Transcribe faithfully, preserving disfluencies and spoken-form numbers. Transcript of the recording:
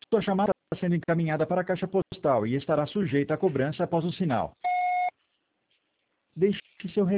Sua chamada está sendo encaminhada para a caixa postal e estará sujeita a cobrança após o sinal. Deixe seu